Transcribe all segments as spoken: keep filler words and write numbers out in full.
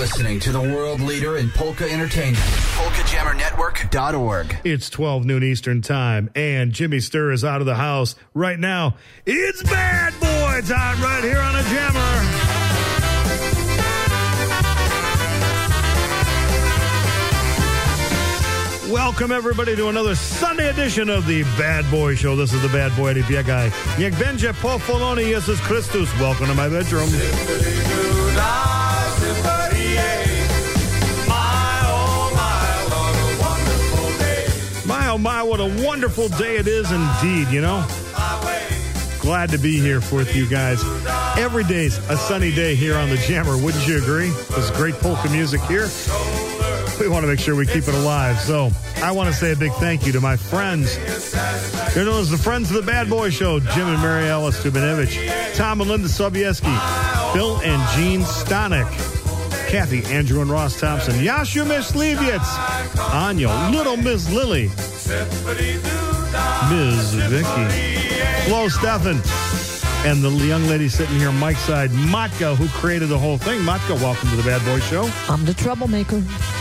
listening to the world leader in polka entertainment. polka jammer network dot org. It's twelve noon Eastern time, and Jimmy Sturr is out of the house right now. It's Bad Boy time right here on a Jammer. Welcome, everybody, to another Sunday edition of the Bad Boy Show. This is the Bad Boy, Eddie Biegaj. Niech będzie pochwalony Jezus Chrystus. Welcome to my bedroom. My, oh, my, what a wonderful day it is indeed, you know? Glad to be here with you guys. Every day's a sunny day here on the Jammer. Wouldn't you agree? There's great polka music here. We want to make sure we keep it alive. So I want to say a big thank you to my friends. They're known as the Friends of the Bad Boy Show. Jim and Mary Alice Tubanevich, Tom and Linda Sobieski, Bill and Jean Stanek, Kathy, Andrew and Ross Thompson, Yashu Mishlevitz, Anya, Little Miss Lily, Miz Vicky, Flo Stefan, and the young lady sitting here, Mike's side, Matka, who created the whole thing. Matka, welcome to the Bad Boy Show. I'm the troublemaker.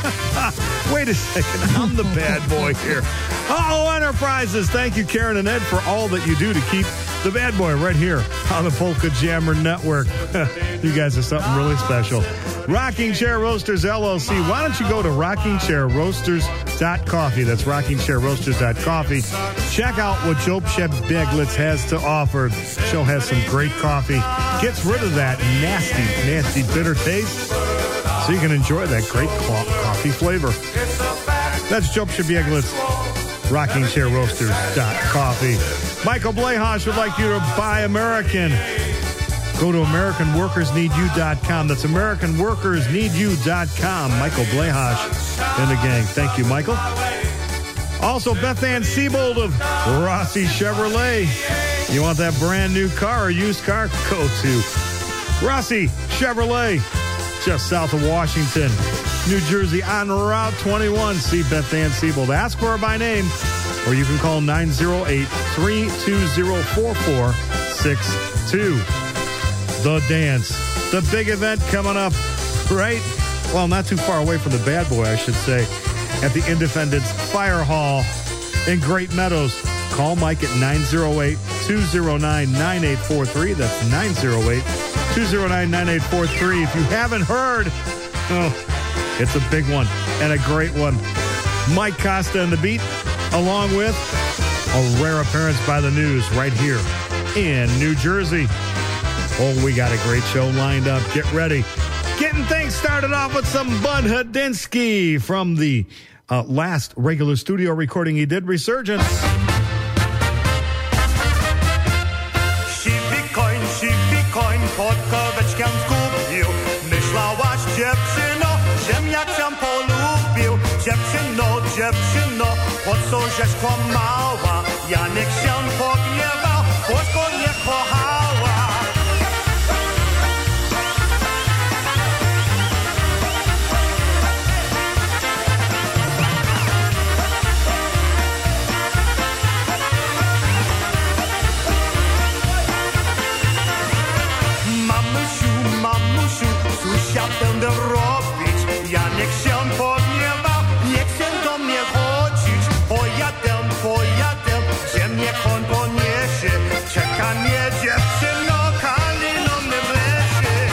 Wait a second. I'm the bad boy here. Uh-oh Enterprises. Thank you, Karen and Ed, for all that you do to keep the Bad Boy right here on the Polka Jammer Network. You guys are something really special. Rocking Chair Roasters, L L C. Why don't you go to rocking chair roasters dot coffee? That's rocking chair roasters dot coffee. Check out what Joe Przebieglicz has to offer. Joe has some great coffee. Gets rid of that nasty, nasty bitter taste, so you can enjoy that great coffee flavor. That's Joe Przebieglicz, rocking chair roasters dot coffee. Michael Blehosh would like you to buy American. Go to American Workers Need You dot com. That's American Workers Need You dot com. Michael Blehosh and the gang. Thank you, Michael. Also, Beth Ann Siebold of Rossi Chevrolet. You want that brand new car or used car? Go to Rossi Chevrolet, just south of Washington, New Jersey, on Route twenty-one. See Beth Ann Siebold. Ask for her by name, or you can call nine oh eight, three two zero, four four six two. The Dance, the big event coming up, right? Well, not too far away from the Bad Boy, I should say, at the Independence Fire Hall in Great Meadows. Call Mike at nine oh eight, two oh nine, nine eight four three. That's nine oh eight, two oh nine, nine eight four three. If you haven't heard, oh, it's a big one and a great one. Mike Costa and the Beat, along with a rare appearance by the News right here in New Jersey. Oh, we got a great show lined up. Get ready. Getting things started off with some Bud Hadinsky from the uh, last regular studio recording he did, Resurgence. Siwy koń, siwy koń pod kołeczkiem zgubił. Myślałaś, dziewczyno, żem jak cię polubił. Dziewczyno, dziewczyno, po co żeś kłamała? Janek się pogniewał, chłodko nie kochała. Ja będę robić, Janek się pogniewał, nie chcę do mnie chodzić. Pojadę, pojadę, gdzie mnie koń poniesie. Czeka mnie dziewczyno, kalinomy w lesie.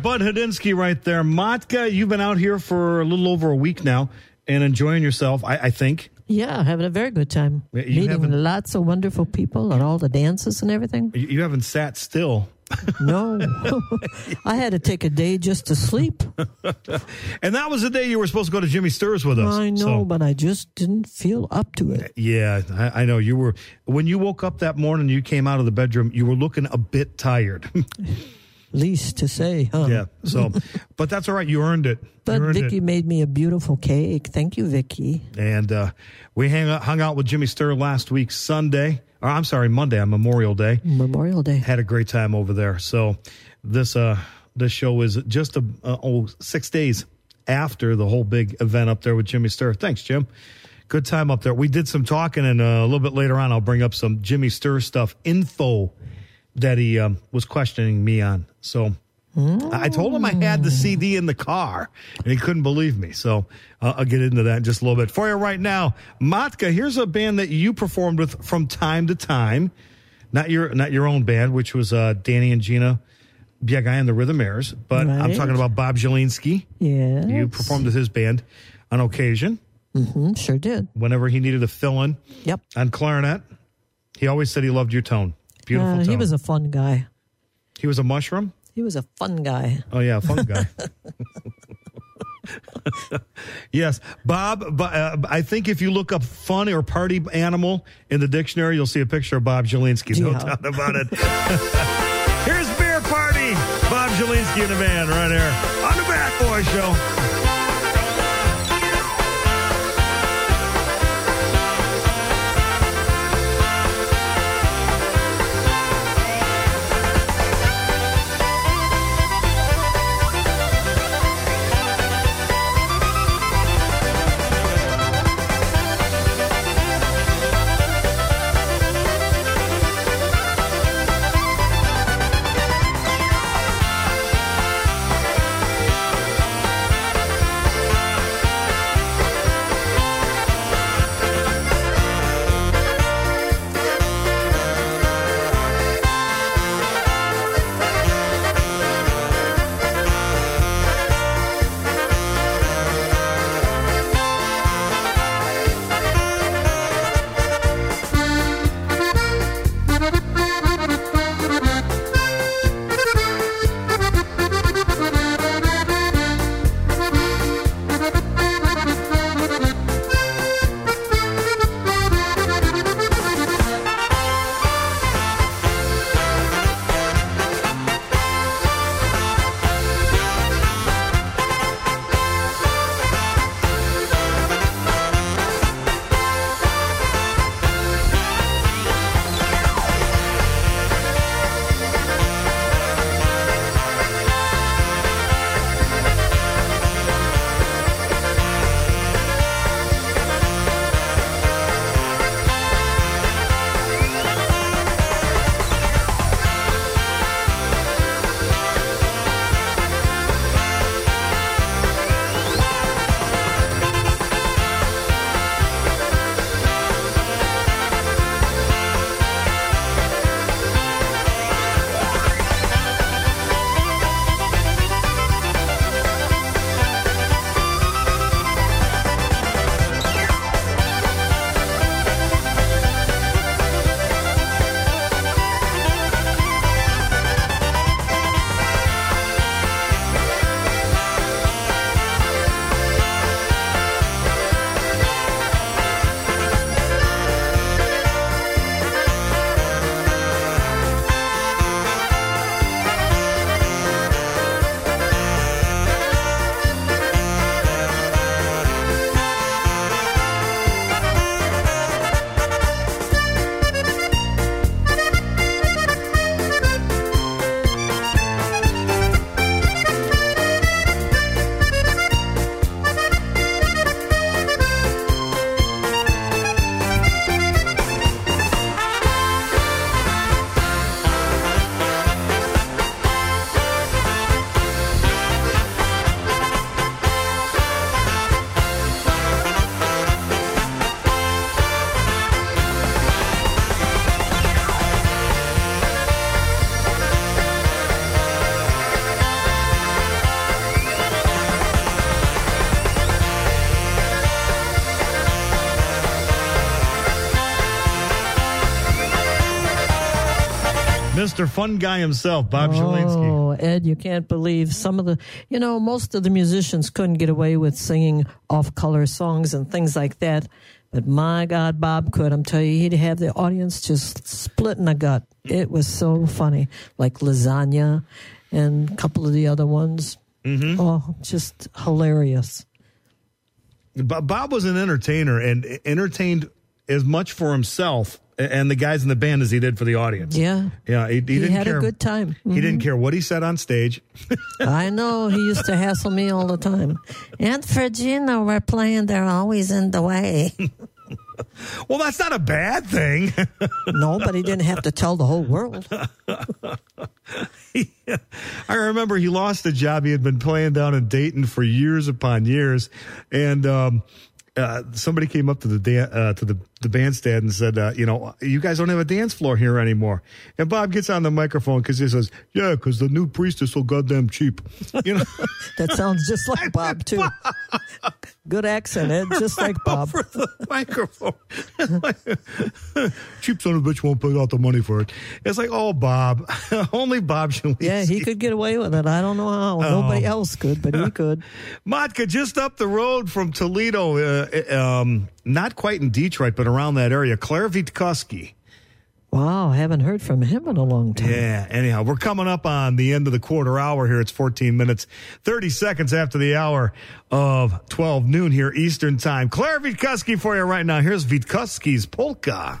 Bud Hadinsky right there. Matka, you've been out here for a little over a week now and enjoying yourself, I, I think. Yeah, having a very good time. You Meeting haven't- lots of wonderful people and all the dances and everything. You, you haven't sat still. No. I had to take a day just to sleep. And that was the day you were supposed to go to Jimmy Stur's with us. I know, So, but I just didn't feel up to it. yeah, I, I know. You were, when you woke up that morning, you came out of the bedroom, you were looking a bit tired. Least to say, huh? Yeah. So, but that's all right. You earned it. But you earned Vicky it. made me a beautiful cake. Thank you, Vicky. And uh, we hang out, hung out with Jimmy Stur last week, Sunday. Or I'm sorry, Monday on Memorial Day. Memorial Day. Had a great time over there. So this uh this show is just a uh, oh six days after the whole big event up there with Jimmy Stur. Thanks, Jim. Good time up there. We did some talking, and uh, a little bit later on, I'll bring up some Jimmy Stur stuff, info that he um, was questioning me on. So I told him I had the C D in the car, and he couldn't believe me. So uh, I'll get into that in just a little bit. For you right now, Matka, here's a band that you performed with from time to time. Not your not your own band, which was uh, Danny and Gina Biagay and the Rhythmaires, but I'm Right. talking about Bob Zielinski. Yes. You performed with his band on occasion Mm-hmm, sure did. whenever he needed a fill-in Yep. on clarinet. He always said he loved your tone. Beautiful Uh, tone. he was a fun guy. he was a mushroom? He was a fun guy. Oh, yeah, fun guy. Yes, Bob, but, uh, I think if you look up fun or party animal in the dictionary, you'll see a picture of Bob Zielinski. No Yeah. doubt about it. Here's Beer Party. Bob Zielinski in the band right here on the Bad Boy Show. Mister Fun Guy himself, Bob Zielinski. Oh, Ed, you can't believe some of the, you know, most of the musicians couldn't get away with singing off-color songs and things like that. But my God, Bob could. I'm telling you, he'd have the audience just splitting a gut. It was so funny. Like Lasagna and a couple of the other ones. Mm-hmm. Oh, just hilarious. Bob was an entertainer and entertained as much for himself and the guys in the band as he did for the audience. Yeah. Yeah. He, he, he didn't had care. a good time. Mm-hmm. He didn't care what he said on stage. I know. He used to hassle me all the time. Aunt Virginia, we're playing. They're always in the way. Well, that's not a bad thing. No, but he didn't have to tell the whole world. Yeah. I remember he lost a job he had been playing down in Dayton for years upon years. And, um, Uh, somebody came up to the dan- uh, to the, the bandstand and said, uh, you know, you guys don't have a dance floor here anymore. And Bob gets on the microphone because he says, yeah, because the new priest is so goddamn cheap. You know, that sounds just like Bob, too. Good accent, Ed, just like Bob. Over the microphone. Cheap son of a bitch won't put out the money for it. It's like, oh, Bob. Only Bob should. Yeah, he could get away with it. I don't know how. Oh. Nobody else could, but he could. Motka, just up the road from Toledo, uh, um, not quite in Detroit, but around that area, Claire Witkowski. Wow, haven't heard from him in a long time. Yeah, anyhow, we're coming up on the end of the quarter hour here. It's fourteen minutes, thirty seconds after the hour of twelve noon here Eastern time. Claire Witkowski for you right now. Here's Witkowski's Polka.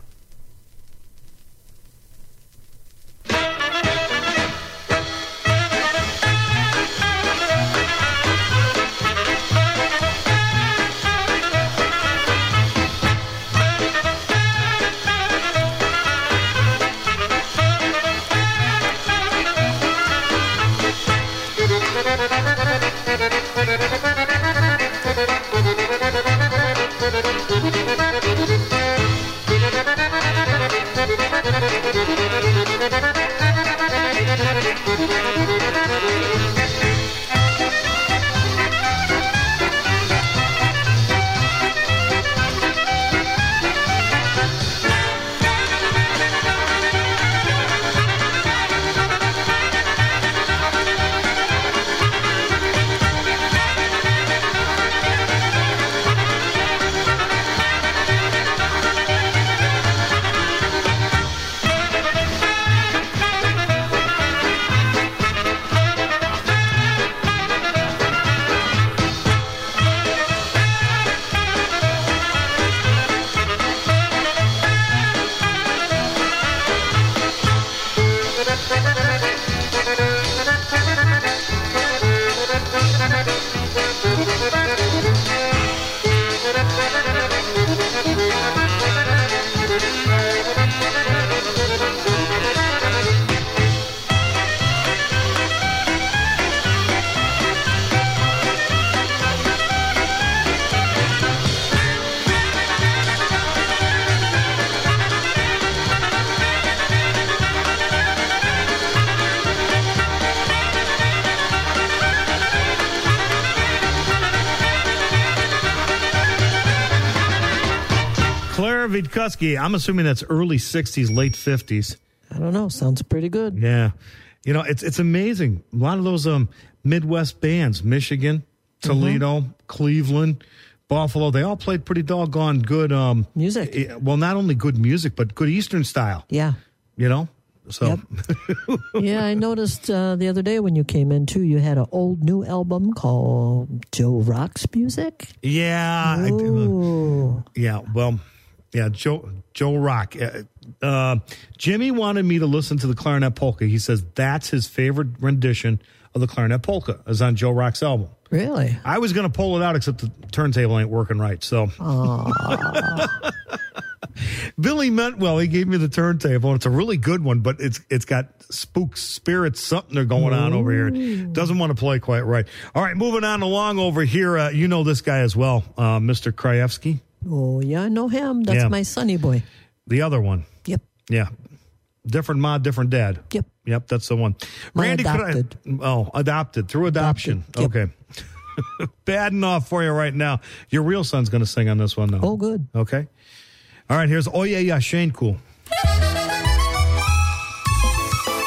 Witkowski, I'm assuming that's early sixties, late fifties. I don't know. Sounds pretty good. Yeah. You know, it's it's amazing. A lot of those um Midwest bands, Michigan, Toledo, mm-hmm. Cleveland, Buffalo, they all played pretty doggone good um music. Well, not only good music, but good Eastern style. Yeah. You know? So yep. Yeah, I noticed uh, the other day when you came in too, you had an old new album called Joe Rock's Music. Yeah. I do. Yeah, well, yeah, Joe Joe Rock. Uh, uh, Jimmy wanted me to listen to the Clarinet Polka. He says that's his favorite rendition of the Clarinet Polka is on Joe Rock's album. Really? I was going to pull it out, except the turntable ain't working right. So, Billy Mentwell, he gave me the turntable. It's a really good one, but it's it's got spooks, spirits, something are going on over here. It doesn't want to play quite right. All right, moving on along over here. Uh, you know this guy as well, uh, Mister Krajewski. Oh, yeah, I know him. That's yeah. my sonny boy. The other one. Yep. Yeah. Different mod, different dad. Yep. Yep, that's the one. My Randy adopted. Cra- oh, adopted. Through adoption. Adopted. Yep. Okay. Bad enough for you right now. Your real son's going to sing on this one, though. Oh, good. Okay. All right, here's Oye Yashenku.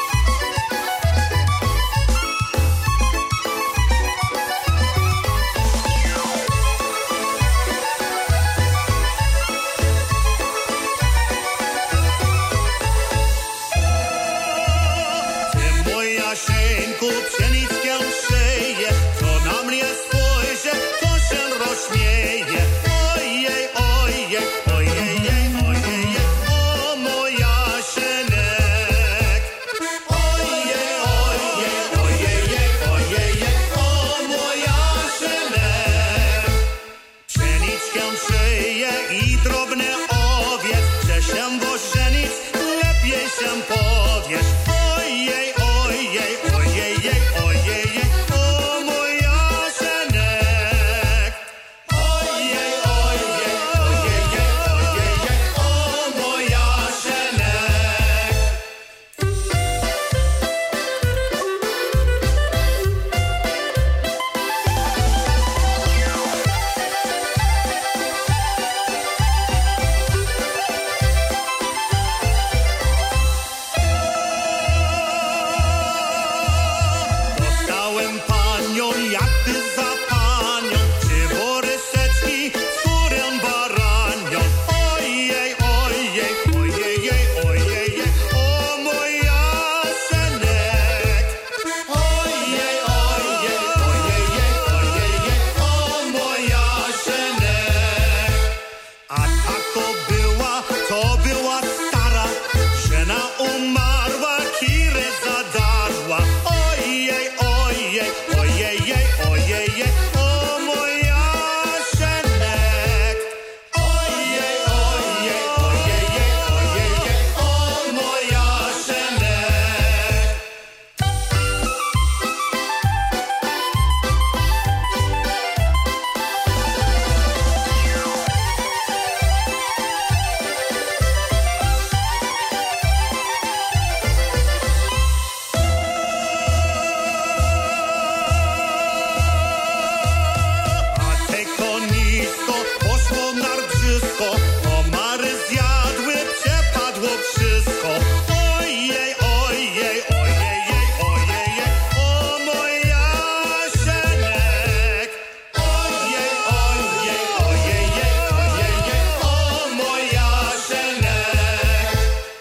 panią, jak ty za panią, czy boryseczki, córę baranią. Ojej, ojej, ojej, ojej, o moja Senek. Ojej, ojej, ojej, ojej, o moja Senek. A ta to była, to była stara, żena umarła, kirę zadarła. Ojej, ojej, ojej, ojej, o moja Senek. Ojej, ojej, ojej, ojej, o moja Senek. A te konisko poszło narcisko, komary zjadły, przepadło wszystko. Ojej, ojej, ojej, ojej, o moja Senek. Ojej, ojej, ojej, ojej, o moja Senek.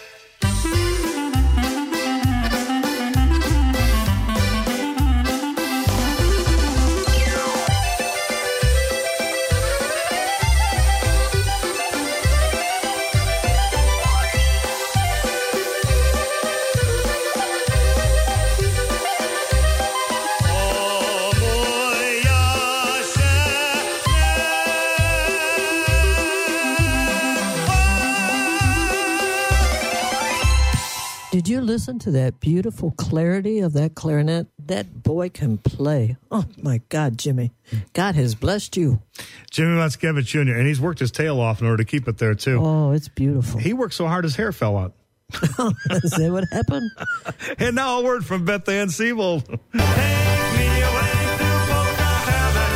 O moja Did you listen to that beautiful clarity of that clarinet? That boy can play. Oh, my God, Jimmy. God has blessed you. Jimmy Motskevich Junior, and he's worked his tail off in order to keep it there, too. Oh, it's beautiful. He worked so hard his hair fell out. Is that what happened? And now a word from Beth Ann Siebold. Take me away to polka heaven.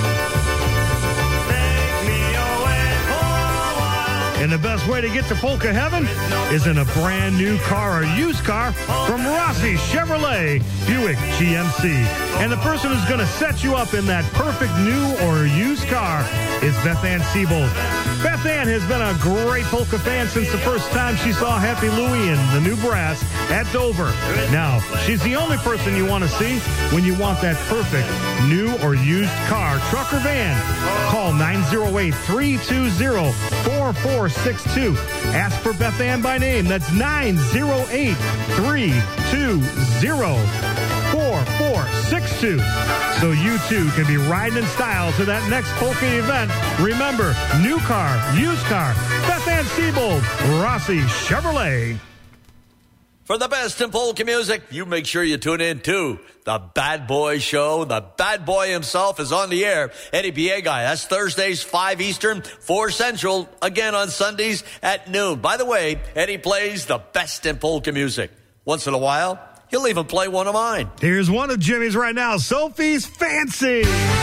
Take me away for a while. And the best way to get to Polka Heaven is in a brand new car or used car from Rossi Chevrolet Buick G M C. And the person who's going to set you up in that perfect new or used car is Beth Ann Siebold. Beth Ann has been a great polka fan since the first time she saw Happy Louie in the new brass at Dover. Now, she's the only person you want to see when you want that perfect new or used car, truck, or van. Call nine oh eight, three two zero, four four six two. Ask for Beth Ann by name. That's nine oh eight, three two zero, four four six two. So you too can be riding in style to that next polka event. Remember, new car, used car, Beth Ann Siebold, Rossi Chevrolet. For the best in polka music, you make sure you tune in to the Bad Boy Show. The Bad Boy himself is on the air. Eddie Biegai. That's Thursdays, five Eastern, four Central. Again on Sundays at noon. By the way, Eddie plays the best in polka music. Once in a while, he'll even play one of mine. Here's one of Jimmy's right now, Sophie's Fancy.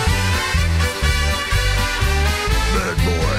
Bad Boy.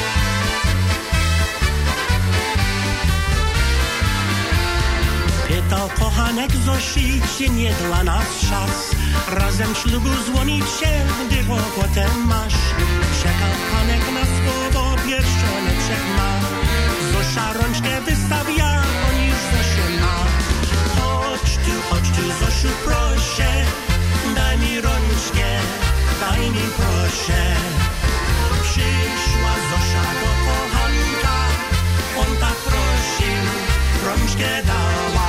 Pytał kochanek Zosi, czy nie dla nas czas razem ślubu złonić się, gdy kłopotę masz. Czekał panek na słowo, pierścioneczek ma. Zosia rączkę wystawia, on już Zosię ma. Chodź tu, chodź tu, Zosiu, proszę, daj mi rączkę, daj mi proszę. Przyszła Zosia do kochanka, on tak prosił, rączkę dała.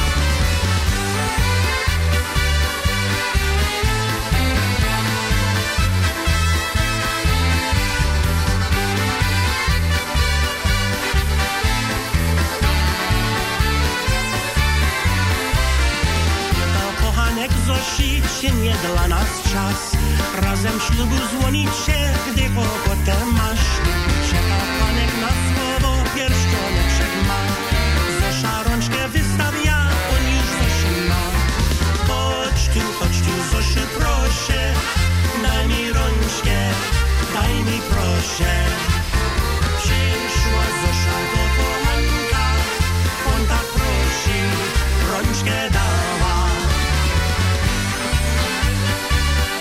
Zosi, czy nie dla nas czas razem ślubu złonić się, gdy kłopotę masz. Czeka panek na słowo, pierścioneczek ma. Zosia rączkę wystawia, on już Zosi ma. Chodź tu, chodź tu, Zosiu, proszę, daj mi rączkę, daj mi proszę. Przyszła Zosia do kochanka, on tak prosił, rączkę dała.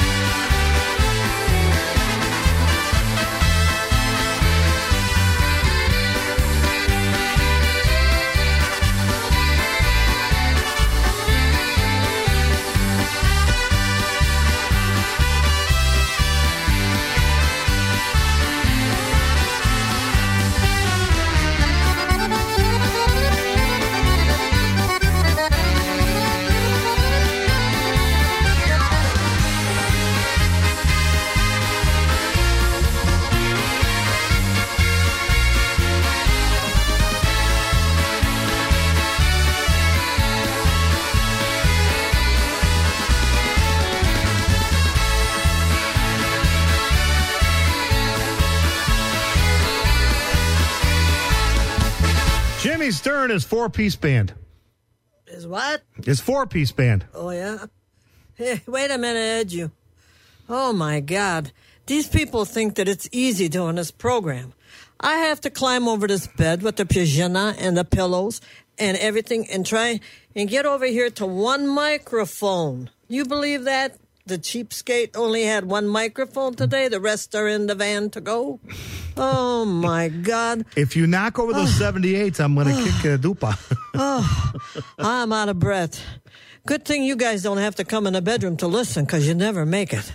Jimmy Stern is four-piece band. Is what? His four-piece band. Oh, yeah? Hey, wait a minute, Ed, you. Oh, my God. These people think that it's easy doing this program. I have to climb over this bed with the pajama and the pillows and everything and try and get over here to one microphone. You believe that? The cheapskate only had one microphone today. The rest are in the van to go. Oh, my God. If you knock over those seventy-eights, I'm going to kick a dupa. Oh, I'm out of breath. Good thing you guys don't have to come in the bedroom to listen, because you never make it.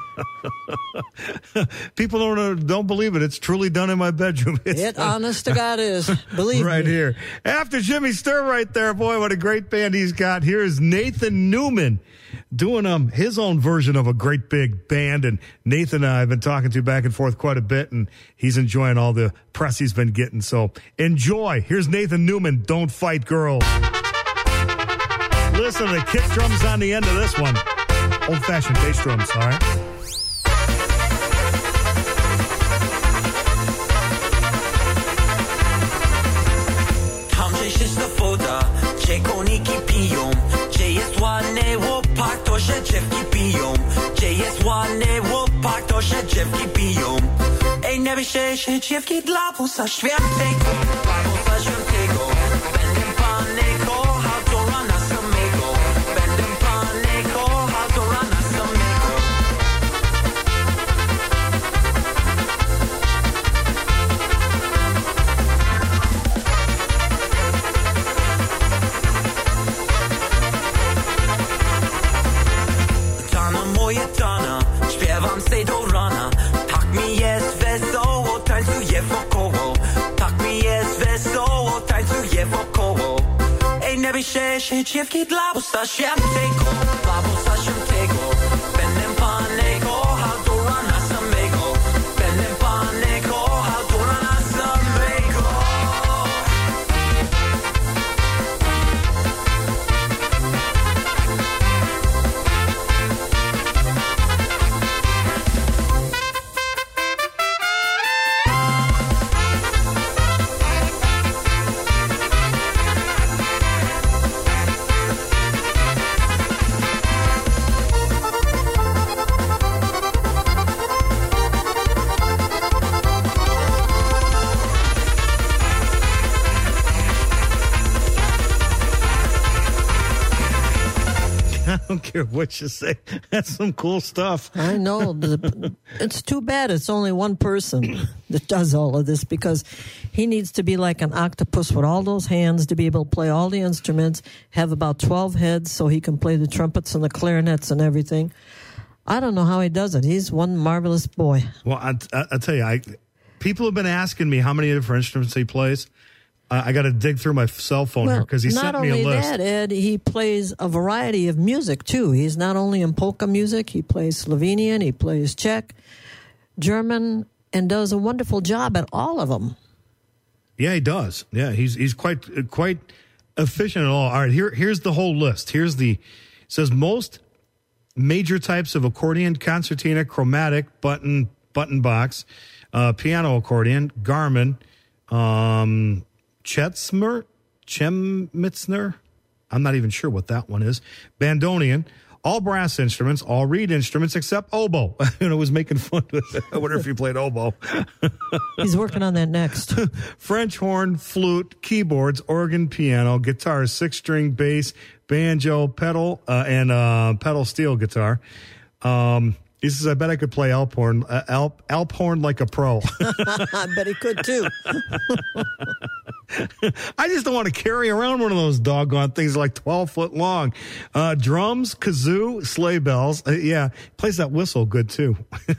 People don't uh, don't believe it. It's truly done in my bedroom. It's It, honest to God, is. Believe right me. here. After Jimmy Stern right there, boy, what a great band he's got. Here's Nathan Newman doing um his own version of a great big band. And Nathan and I have been talking to back and forth quite a bit, and he's enjoying all the press he's been getting. So enjoy. Here's Nathan Newman, Don't Fight Girls. Listen to the kick drums on the end of this one. Old-fashioned bass drums, all right? Tam gdzieś jest ta woda, gdzie koniki piją, gdzie jest ładny łopak, to że dziewki piją, gdzie jest ładny łopak, to że dziewki piją. Ej, nie wyście się dziewki dla Boga Świętego, dla Boga Świętego. Będę Pany kochał, to rana samego. Będę Pany kochał, to rana samego. Dana moje dana, śpiewam sej do rana. Tak mi jest wesoło, tańcuję wokoło. Tak mi jest wesoło, tańcuję wokoło. Ej, nie wyście się dziewki dla Boga Świętego, dla Boga Świętego. Będę Pany kochał do rana samego. Będę Pany kochał do rana samego. I don't care what you say. That's some cool stuff. I know. The- It's too bad it's only one person that does all of this, because he needs to be like an octopus with all those hands to be able to play all the instruments, have about twelve heads so he can play the trumpets and the clarinets and everything. I don't know how he does it. He's one marvelous boy. Well, I, I, I'll tell you, I, people have been asking me how many different instruments he plays. Uh, I got to dig through my cell phone here because he not sent me a only list. that, Ed, he plays a variety of music, too. He's not only in polka music, he plays Slovenian, he plays Czech, German, and does a wonderful job at all of them. Yeah, he does. Yeah, he's he's quite uh, quite efficient at all. All right, here here's the whole list. Here's the it says most major types of accordion: concertina, chromatic, button button box, uh, piano accordion, Garmin, um, Chetzmer, Chemitzner. I'm not even sure what that one is. Bandonian. All brass instruments, all reed instruments except oboe. And I was making fun of it. I wonder if he played oboe. He's working on that next. French horn, flute, keyboards, organ, piano, guitar, six-string, bass, banjo, pedal, uh, and uh, pedal steel guitar. Um, he says, I bet I could play alp horn, uh, alp, alp horn like a pro. I bet he could, too. I just don't want to carry around one of those doggone things like twelve foot long. Uh, drums, kazoo, sleigh bells. Uh, yeah, plays that whistle good, too.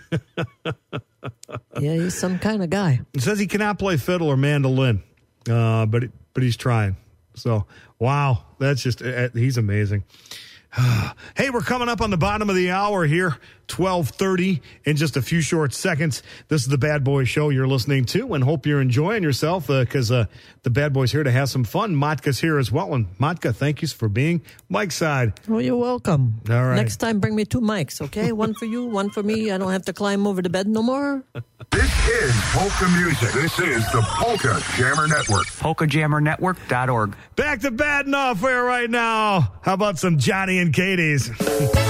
Yeah, he's some kind of guy. It says he cannot play fiddle or mandolin, uh, but but he's trying. So, wow, that's just, uh, he's amazing. Hey, we're coming up on the bottom of the hour here. twelve thirty in just a few short seconds. This is the Bad Boy Show you're listening to, and hope you're enjoying yourself because uh, uh, the Bad Boy's here to have some fun. Matka's here as well. And Matka, thank you for being Mike's side. Oh, you're welcome. All right. Next time, bring me two mics, okay? One for you, one for me. I don't have to climb over the bed no more. This is Polka Music. This is the Polka Jammer Network. polka jammer network dot org. Back to Bad and Off Air right now. How about some Johnny and Katie's? Jimmy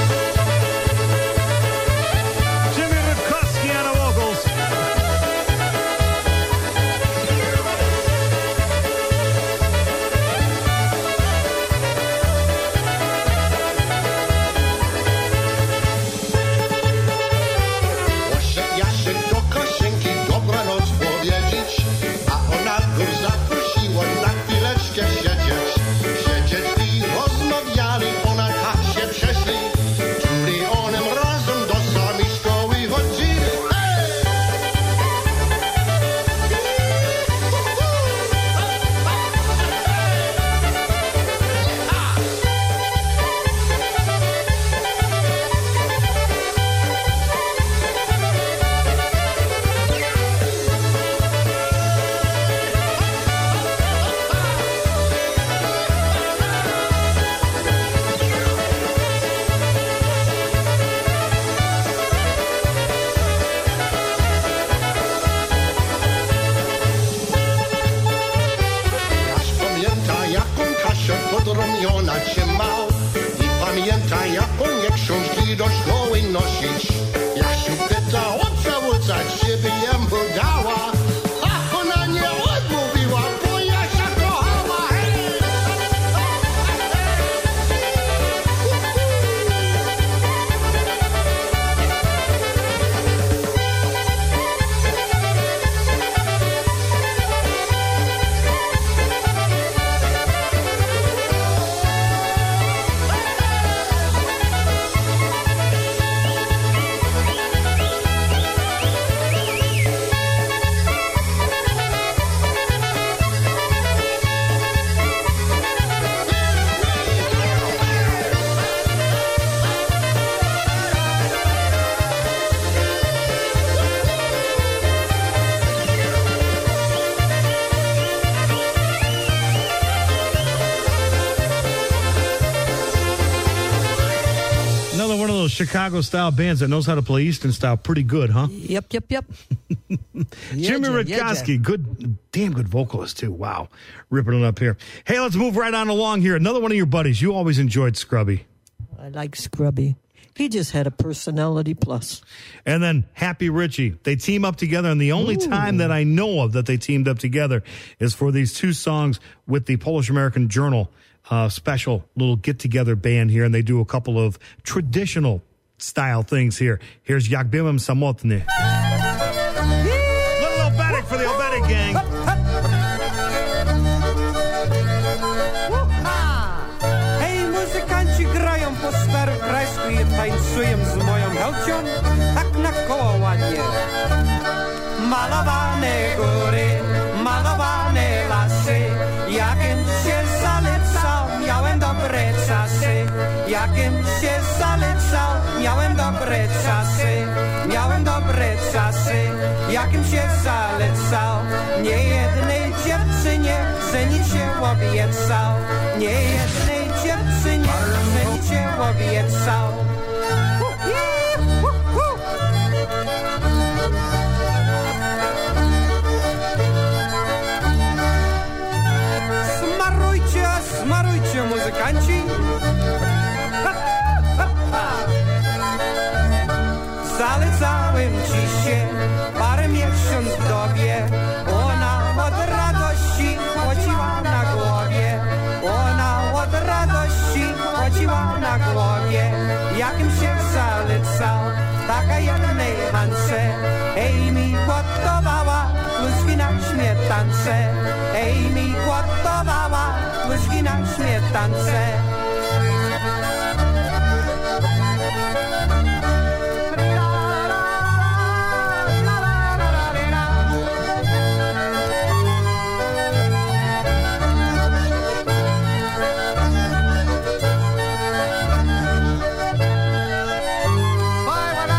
Rutkowski on the vocals. Poszedł Jasiek do Kosienki dobranoc powiedzieć, a ona go zaprosiła na chwileczkę siedzieć. Siedzieć i rozmawiali, ona tak się przeszli. Czuli onem razem do samej szkoły chodzili. Hej! Jaś pamięta, jaką Kasia pod ramiona trzymał i pamięta, jaką nie książki do szkoły nosić. Jasiu pyta, o co ucać, żeby jemu dała, a ona nie odmówiła, bo Jasia kochała. Hej! Another one of those Chicago-style bands that knows how to play Eastern style pretty good, huh? Yep, yep, yep. Jimmy Rutkowski, good, damn good vocalist, too. Wow. Ripping it up here. Hey, let's move right on along here. Another one of your buddies. You always enjoyed Scrubby. I like Scrubby. He just had a personality plus. And then Happy Richie. They team up together, and the only Ooh. time that I know of that they teamed up together is for these two songs with the Polish American Journal uh, special little get-together band here, and they do a couple of traditional style things here. Here's Jak byłem samotny. Little Obetic for the Obetic gang. Hej, muzykanci grają po starokrajsku i tańcują z moją helcią, tak na koło ładnie. Malowane góry, malowane lasy, jakim się zalecał, miałem dobre czasy. Jakim się zalecał, miałem dobre czasy, miałem dobre czasy. Jakim się zalecał, nie jednej dziewczynie, że nic się obiecał. Nie jednej dziewczynie, że nic się obiecał. Smarujcie, smarujcie muzykanci. Zalecałem ci się parę miesiąc w dobie. Ona od radości chodziła na głowie. Ona od radości chodziła na głowie. Jakim się zalecał, taka jednej Hance. Ej mi gotowała kluski na śmietance. Ej mi gotowała kluski na śmietance. Bye,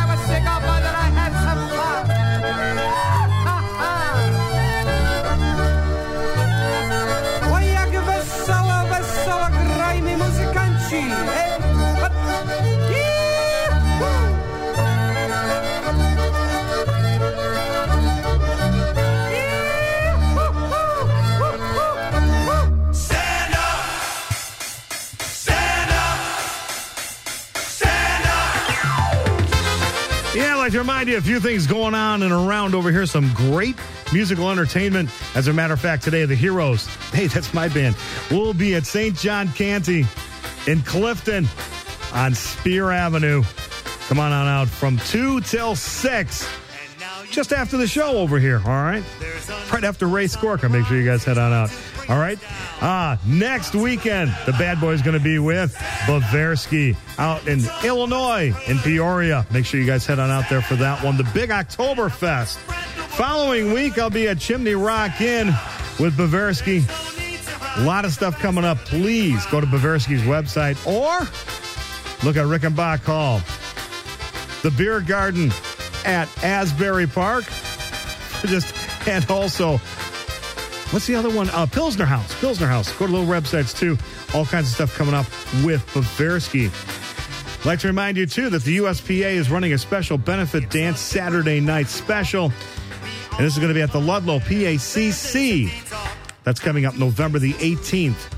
Yeah, I'd like to remind you a few things going on and around over here. Some great musical entertainment. As a matter of fact, today, the Heroes, hey, that's my band, will be at Saint John Canty in Clifton on Spear Avenue. Come on on out from two till six. Just after the show over here, all right? Right after Ray Skorka. Make sure you guys head on out. All right? Uh, next weekend, the Bad Boy's going to be with Bavarsky out in Illinois, in Peoria. Make sure you guys head on out there for that one. The Big Oktoberfest. Following week, I'll be at Chimney Rock Inn with Bavarsky. A lot of stuff coming up. Please go to Bavarsky's website or look at Rickenbach Hall. The Beer Garden at Asbury Park. Just and also, what's the other one? Uh, Pilsner House. Pilsner House. Go to little websites too. All kinds of stuff coming up with Bavarsky. I'd like to remind you too that the U S P A is running a special benefit dance Saturday night special. And this is going to be at the Ludlow P A C C. That's coming up November the eighteenth.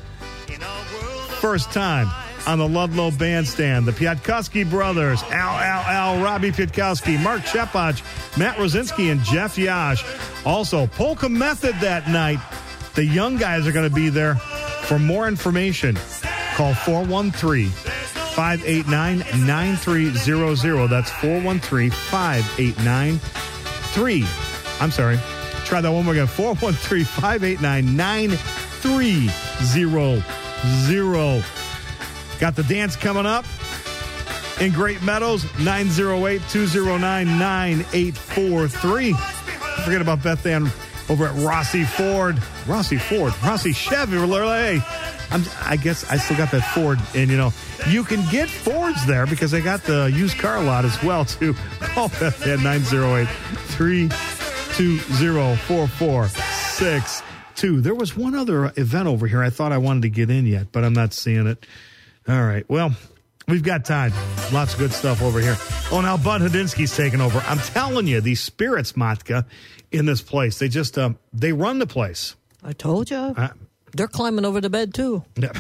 First time on the Ludlow Bandstand. The Piotrowski brothers, Al, Al, Al, Robbie Piotrowski, Mark Chepach, Matt Rosinski, and Jeff Yash. Also, Polka Method that night. The young guys are going to be there. For more information, call four one three, five eight nine, nine three zero zero. That's four one three, five eight nine, three. I'm sorry. Try that one more again. four one three, five eight nine, nine three zero zero. Got the dance coming up in Great Meadows, nine oh eight, two oh nine, nine eight four three. Don't forget about Beth Ann over at Rossi Ford. Rossi Ford. Rossi Chevrolet. I'm, I guess I still got that Ford. And, you know, you can get Fords there because they got the used car lot as well, too. Call Beth Ann, nine oh eight, three two zero, four four six two. There was one other event over here I thought I wanted to get in yet, but I'm not seeing it. All right. Well, we've got time. Lots of good stuff over here. Oh, now Bud Hadinsky's taking over. I'm telling you, these spirits, Matka, in this place, they just, um, they run the place. I told you. Uh, They're climbing over the bed, too. Yeah.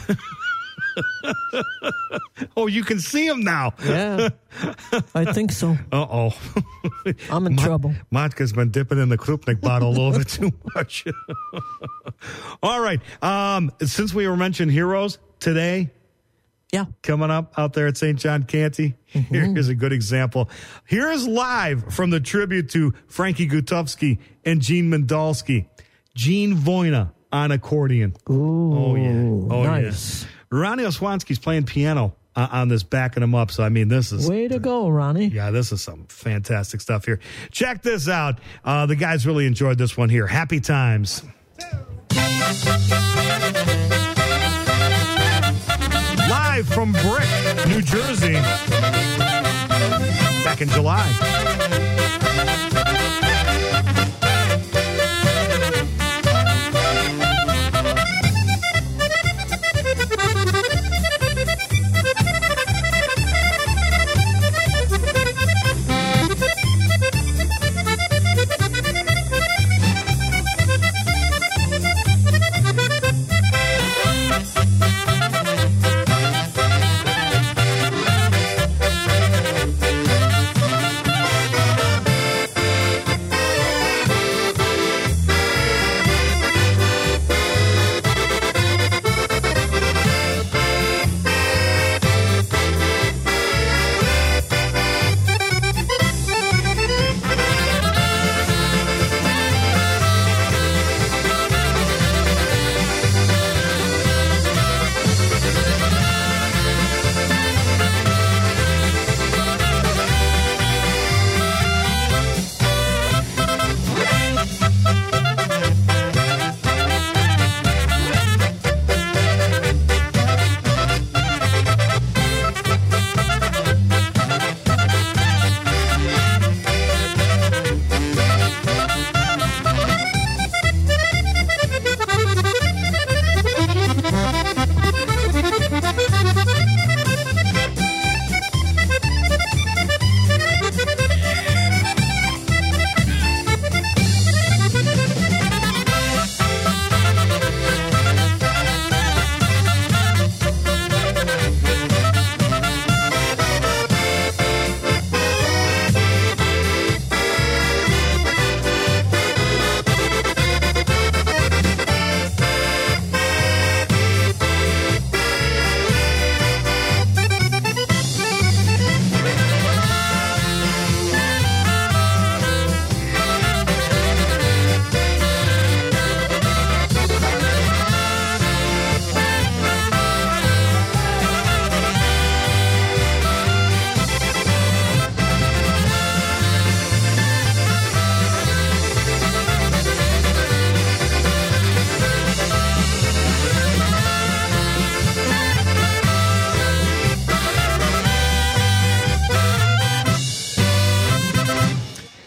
Oh, you can see them now. Yeah, I think so. Uh-oh. I'm in Mat- trouble. Matka's been dipping in the Krupnik bottle a little bit too much. All right. Um, since we were mentioning heroes today, yeah, coming up out there at Saint John Canty, mm-hmm. Here's a good example. Here's live from the tribute to Frankie Gutowski and Gene Mindalski. Gene Voina on accordion. Ooh, oh, yeah. Oh, nice. Yeah. Ronnie Oswansky's playing piano uh, on this, backing him up. So, I mean, this is... Way to go, Ronnie. Yeah, this is some fantastic stuff here. Check this out. Uh, the guys really enjoyed this one here. Happy Times. Live from Brick, New Jersey. Back in July.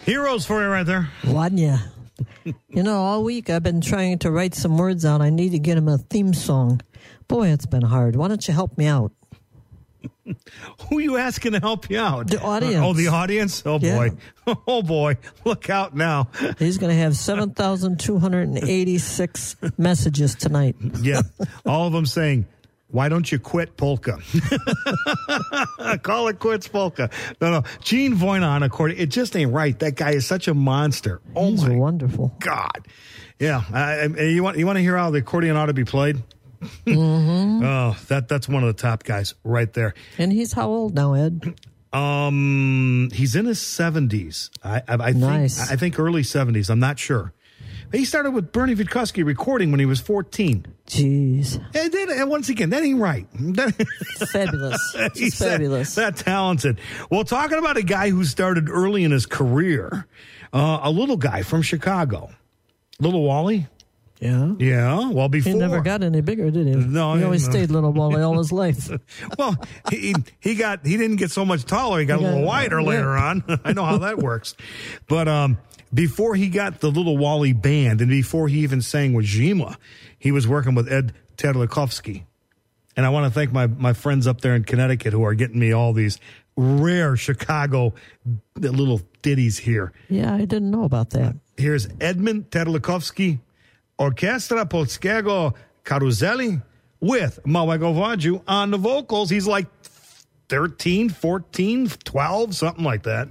Heroes for you right there. Wanya. You know, all week I've been trying to write some words out. I need to get him a theme song. Boy, it's been hard. Why don't you help me out? Who are you asking to help you out? The audience. Oh, the audience? Oh, Yeah. boy. Oh, boy. Look out now. He's going to have seven thousand two hundred eighty-six messages tonight. Yeah. All of them saying, why don't you quit polka? Call it quits polka. No, no. Gene Voinon, according, it just ain't right. That guy is such a monster. Oh, He's my wonderful. God. Yeah. I, I, you want you want to hear how the accordion ought to be played? Mm-hmm. Oh, that that's one of the top guys right there. And he's how old now, Ed? Um, he's in his seventies. I, I, I Nice. think I think early seventies. I'm not sure. He started with Bernie Witkowski recording when he was fourteen. Jeez. And, then, and once again, that ain't right. Fabulous. He's Just fabulous. That, that talented. Well, talking about a guy who started early in his career, uh, a little guy from Chicago, Little Wally. Yeah. Yeah. Well, before He never got any bigger, did he? No, he always no. stayed Little Wally all his life. Well, he he got he didn't get so much taller. He got He a little got- wider yeah. later on. I know how that works. But um, before he got the Little Wally band, and before he even sang with Zima, he was working with Ed Terlikovsky. And I want to thank my my friends up there in Connecticut who are getting me all these rare Chicago little ditties here. Yeah, I didn't know about that. Here's Edmund Terlikovsky, Orchestra Polskiego Karuzeli, with Małego Wodzu on the vocals. He's like thirteen, fourteen, twelve, something like that.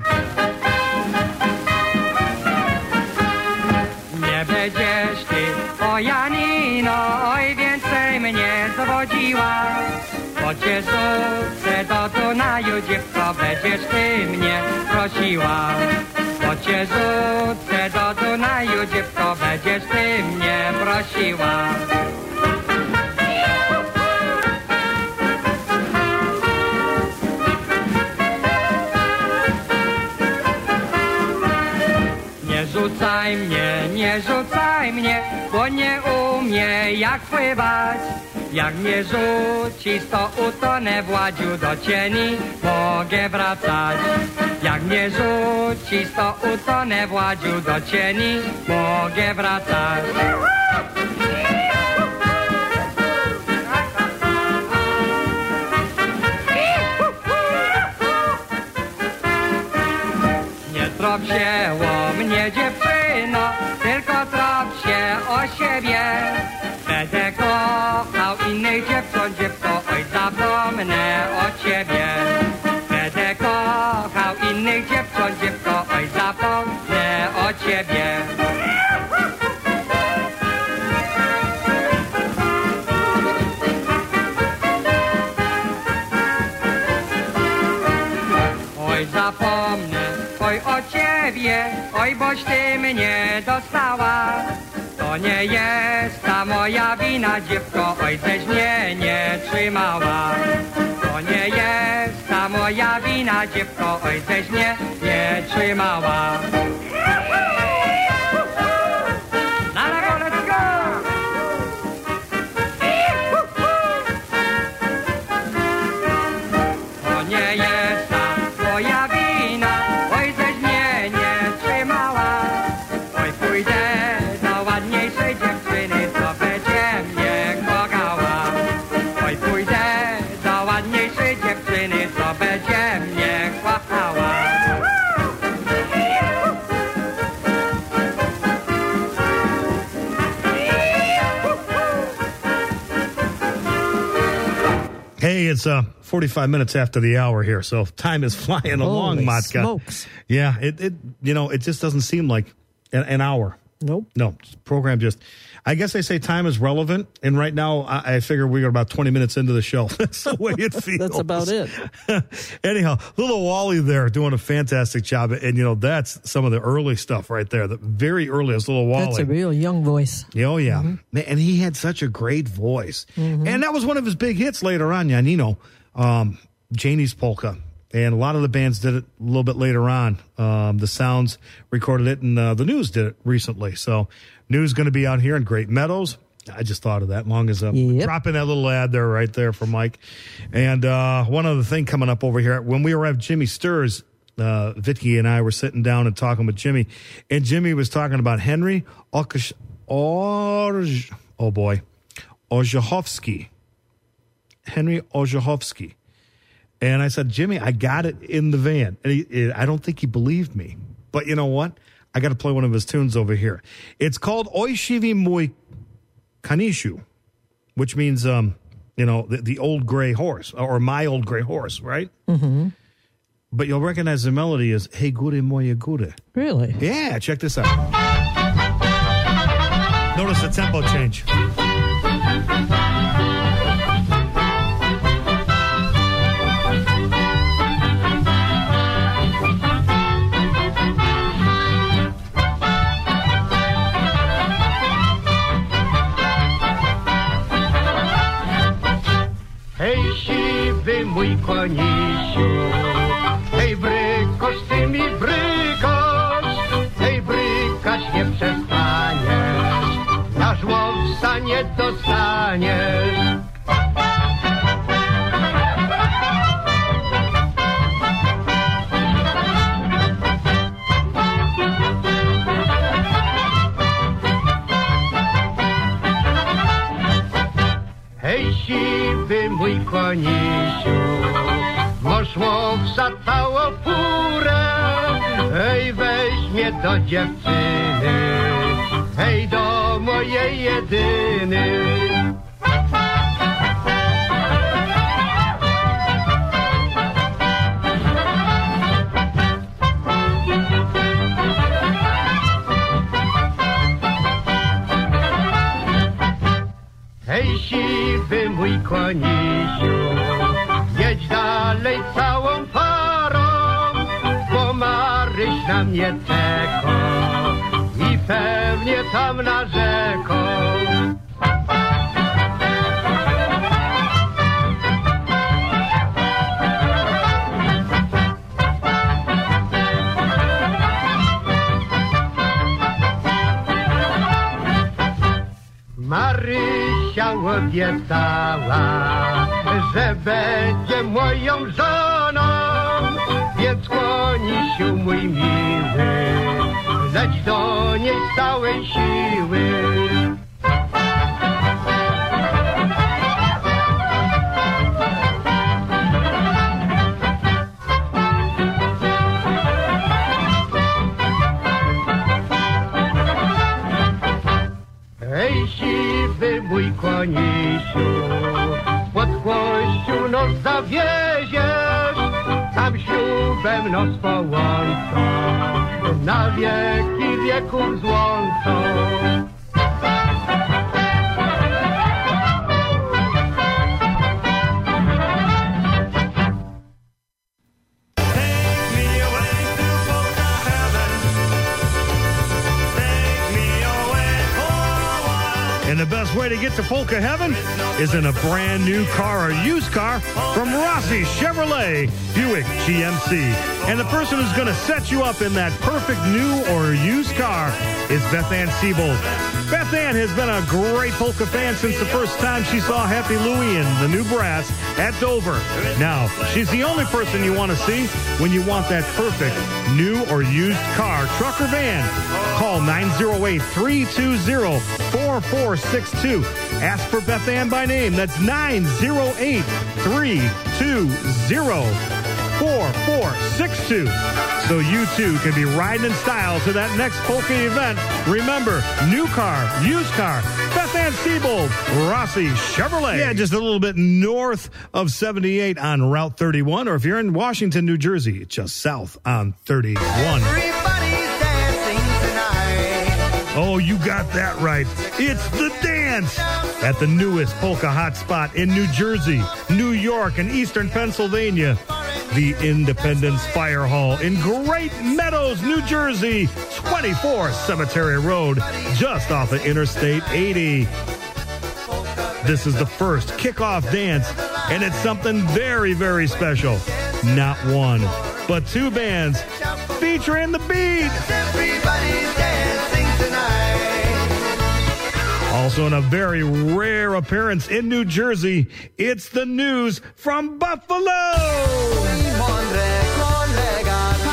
Nie będziesz ty, o Janino, oj więcej mnie zwodziła. Bo cię rzucę do Dunaju, dziewko, będziesz ty mnie prosiła. Bo cię rzucę do Dunaju, dziewko, będziesz ty mnie prosiła. Nie rzucaj mnie, nie rzucaj mnie, bo nie umie jak pływać. Jak mnie rzucisz, to utonę w ładziu, do cieni mogę wracać. Jak mnie rzucisz, to utonę w ładziu, do cieni mogę wracać. Nie trop się o mnie, dziewczyno, tylko trop się o siebie. Będę kochał innych dziewcząt, dziewko, oj zapomnę o ciebie. Będę kochał innych dziewcząt, dziewko, oj zapomnę o ciebie. Oj zapomnę, oj o ciebie, oj boś ty mnie dostała. To nie jest ta moja wina, dziewko, oj żeś mnie nie trzymała. To nie jest ta moja wina, dziewko, oj żeś mnie nie trzymała. Na lewo, let's go! To nie jest ta moja wina, oj żeś mnie nie trzymała. Oj pójdę do ładniejszej dziewczyny, co będzie mnie kochała. Oj pójdę do ładniejszej dziewczyny, co będzie mnie kochała. Hey, it's uh, forty-five minutes after the hour here, so time is flying along, Holy Matka. smokes. Yeah, it, it you know, it just doesn't seem like an, an hour. Nope. No, program just, I guess they say time is relevant, and right now I, I figure we got about twenty minutes into the show. That's the way it feels. That's about it. Anyhow, little Wally there doing a fantastic job, and you know, that's some of the early stuff right there, the very earliest little Wally. That's a real young voice. Oh, yeah. Mm-hmm. And he had such a great voice. Mm-hmm. And that was one of his big hits later on, Janino, um, Janie's Polka. And a lot of the bands did it a little bit later on. Um, the Sounds recorded it, and uh, the News did it recently. So News going to be out here in Great Meadows. I just thought of that long as I'm Yep. dropping that little ad there right there for Mike. And uh, one other thing coming up over here. When we were at Jimmy Sturr's uh, Vicky and I were sitting down and talking with Jimmy, and Jimmy was talking about Henry Orj, Orj oh boy, Orzechowski. Henry Orzechowski. And I said, Jimmy, I got it in the van. And he, I don't think he believed me. But you know what? I got to play one of his tunes over here. It's called Oishivi Moi Kanishu, which means, um, you know, the, the old gray horse, or my old gray horse, right? Mm-hmm. But you'll recognize the melody as Hey Gure Moya Gure. Really? Yeah, check this out. Notice the tempo change. Hej, siwy mój konisiu, hej, brykosz, ty mi brykosz, hej, brykać nie przestaniesz, na żłobca nie dostaniesz. Hej, siwy mój konisiu, masz łowca całą furę, hej, weź mnie do dziewczyny, hej, do mojej jedyny. Hej, siwy mój konisiu, jedź dalej całą parą, bo Maryś na mnie czeka i pewnie tam na rzeką. Marysia obiecała, że będzie moją żoną, więc konisiu mój miły, leć do niej z całej siły. Hej, siwy mój konisiu, pod kościół nos zawieziesz, tam ślubem nos połączą, na wieki wieków złączą. And the best way to get to Polka Heaven is in a brand new car or used car from Rossi Chevrolet Buick G M C. And the person who's going to set you up in that perfect new or used car is Beth Ann Siebold. Beth Ann has been a great polka fan since the first time she saw Happy Louie in the new brass at Dover. Now, she's the only person you want to see when you want that perfect new or used car, truck, or van. Call nine oh eight, three two zero, four four six two. Ask for Beth Ann by name. That's nine oh eight, three two zero, four four six two. So you too can be riding in style to that next polka event. Remember, new car, used car, Beth Ann Siebold, Rossi Chevrolet. Yeah, just a little bit north of seventy-eight on Route thirty-one, or if you're in Washington, New Jersey, just south on thirty-one. Everybody's dancing tonight. Oh, you got that right. It's the dance at the newest polka hotspot in New Jersey, New York, and Eastern Pennsylvania. The Independence Fire Hall in Great Meadows, New Jersey, twenty-four Cemetery Road, just off of Interstate eighty. This is the first kickoff dance, and it's something very, very special. Not one, but two bands featuring the beat. Everybody's dancing tonight. Also in a very rare appearance in New Jersey, it's the News from Buffalo. Mądre kolega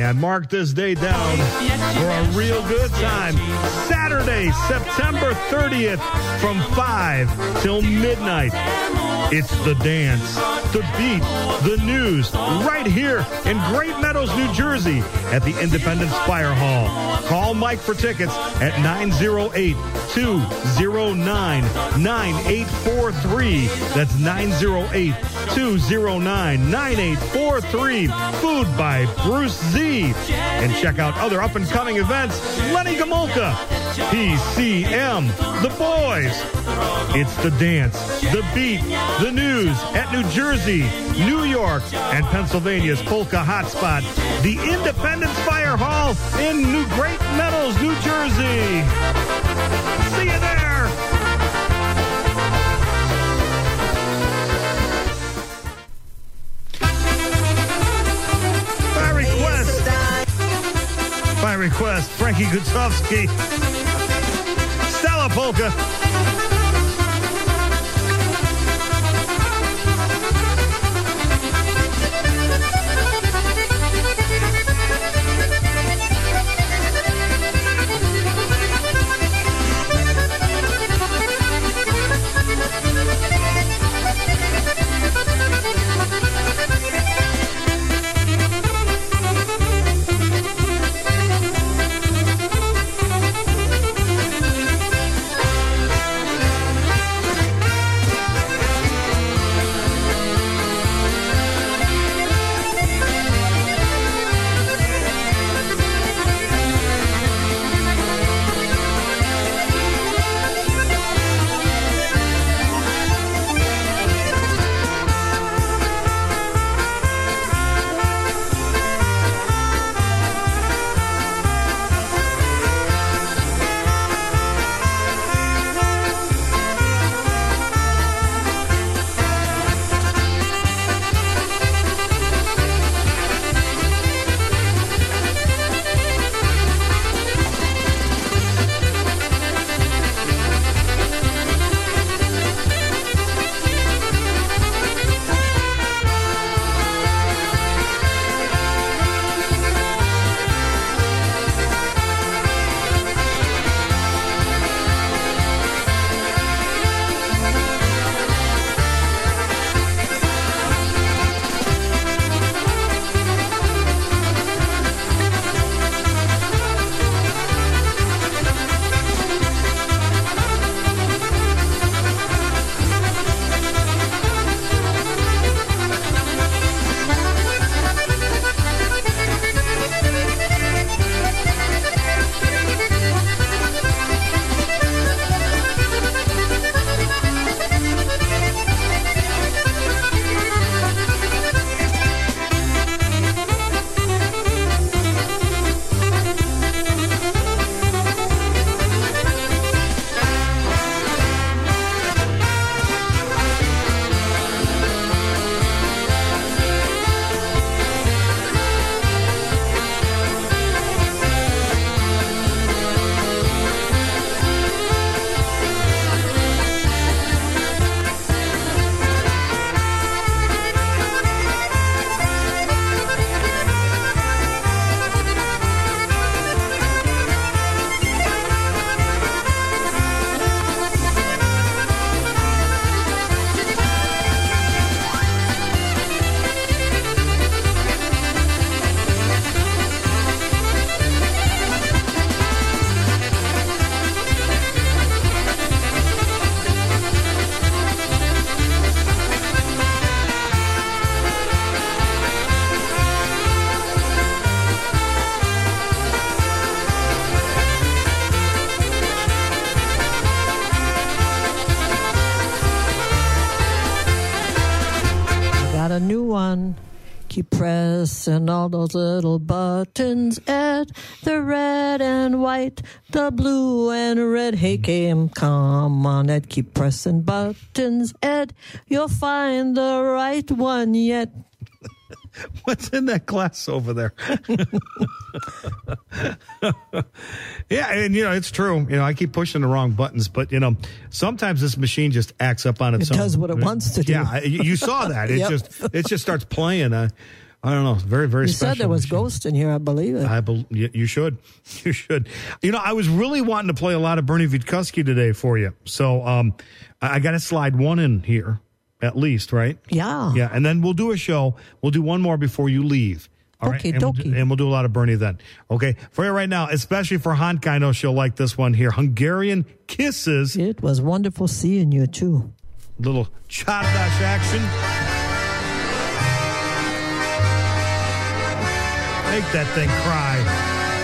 And mark this day down for a real good time. Saturday, September thirtieth from five till midnight. It's the dance, the beat, the news, right here in Great Meadows, New Jersey at the Independence Fire Hall. Call Mike for tickets at nine oh eight, two oh nine, nine eight four three. That's nine oh eight, two oh nine, nine eight four three. Food by Bruce Z. And check out other up-and-coming events. Lenny Gomulka, P C M, The Boys. It's the dance, the beat, the news at New Jersey, New York, and Pennsylvania's polka hotspot, the Independence Fire Hall in New Great Meadows, New Jersey. See you there. By request, by request, Frankie Gutzowski, Stella Polka. A new one. Keep pressing all those little buttons, Ed. The red and white, the blue and red. Hey, Kim, come on, Ed. Keep pressing buttons, Ed. You'll find the right one yet. What's in that glass over there? Yeah, and, you know, it's true. You know, I keep pushing the wrong buttons, but, you know, sometimes this machine just acts up on its it own. It does what it wants to do. Yeah, you, you saw that. It Yep. just it just starts playing. Uh, I don't know. Very, very you special. You said there was machine. ghost in here, I believe it. I be- you, you should. You should. You know, I was really wanting to play a lot of Bernie Witkowski today for you. So um, I, I got to slide one in here, at least, right? Yeah. Yeah, and then we'll do a show. We'll do one more before you leave. All right? Okie and, we'll do, dokie. and we'll do a lot of Bernie then. Okay? For you right now, especially for Hanka, I know she'll like this one here. Hungarian Kisses. It was wonderful seeing you, too. Little Csárdás action. Make that thing cry.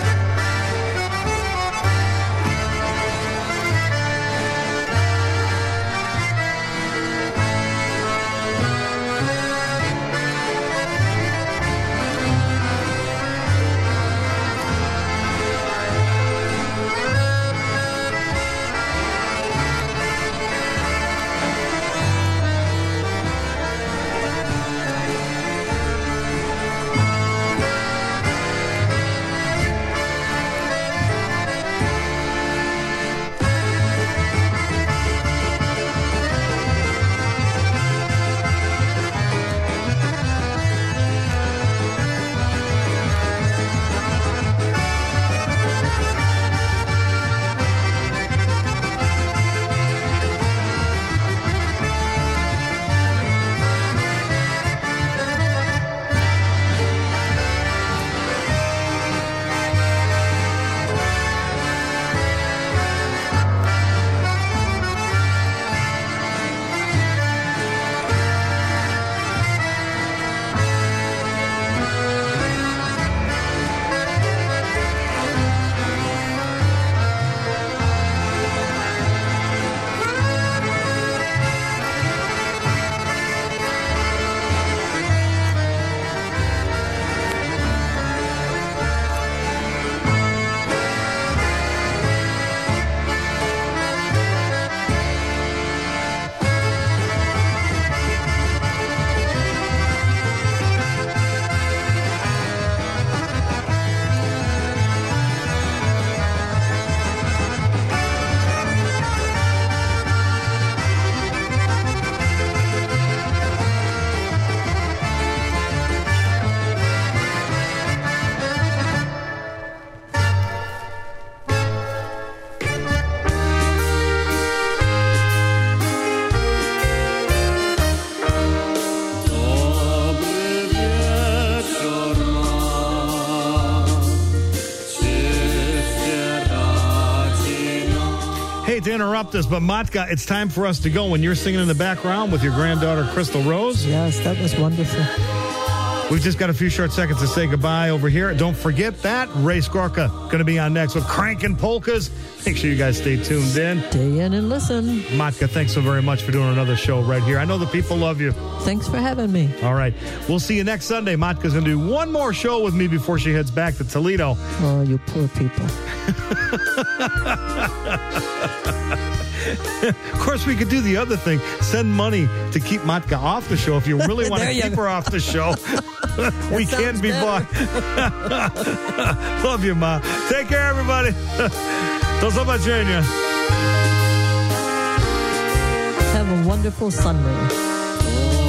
To interrupt us, but Matka, it's time for us to go. When you're singing in the background with your granddaughter Crystal Rose. Yes, that was wonderful. We've just got a few short seconds to say goodbye over here. Don't forget that Ray Skorka going to be on next with Crankin' Polkas. Make sure you guys stay tuned in. Stay in and listen. Matka, thanks so very much for doing another show right here. I know the people love you. Thanks for having me. All right. We'll see you next Sunday. Matka's going to do one more show with me before she heads back to Toledo. Oh, you poor people. Of course, we could do the other thing. Send money to keep Matka off the show if you really want to keep her off the show. We can be bought. Love you, Ma. Take care, everybody. Do zobaczenia. Have a wonderful Sunday.